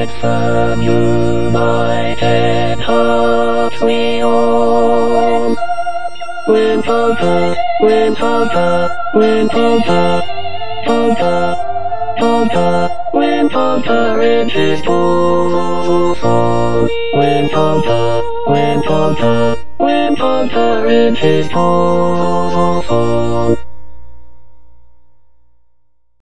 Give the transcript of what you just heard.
with firm united hearts we all win polka, win polka, win polka, polka, polka, win polka in his fall, win polka, win polka, win polka in his fall.